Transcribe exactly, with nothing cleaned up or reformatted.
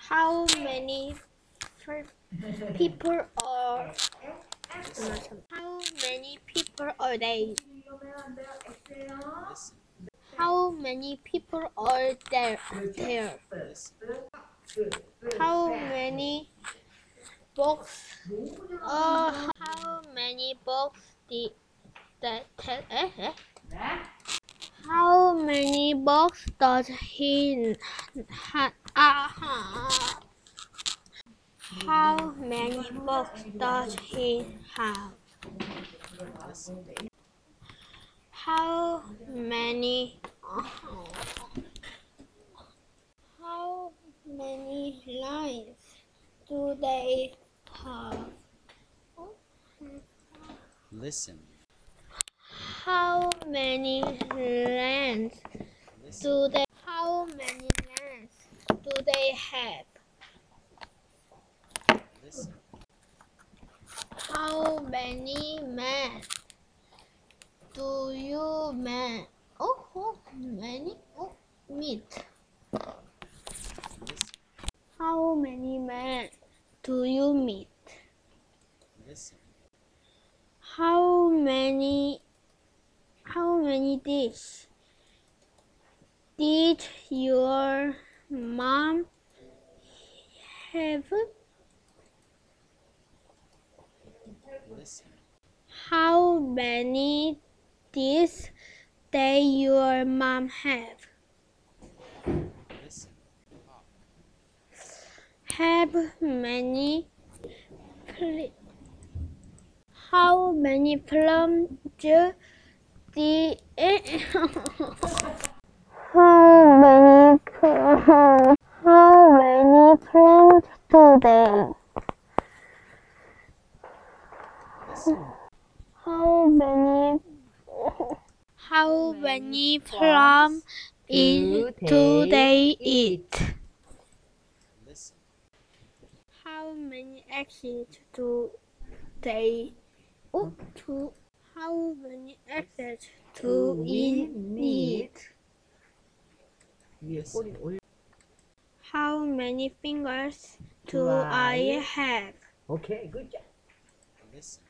How many people are How many people are there? How many people are there? There. How many books? Uh, how many books did that? Eh, eh? How many books does he have? Uh, how many books does he have? How many? How many lines do they have? Listen. How many lines do they? How many lines do they have? Listen. How many men do you men? Oh, oh many oh, meet? Listen. How many men do you meet? Listen. How many? How many dishes did your mom have? Listen. How many dishes did your mom have? Listen. Have many pl- How many plums did How many How many plums do they? Listen. How many How many plums do they eat? Listen. How many eggs do they oh, to How many eggs do we eat? Listen. How many fingers do I have? Okay, good job. Listen.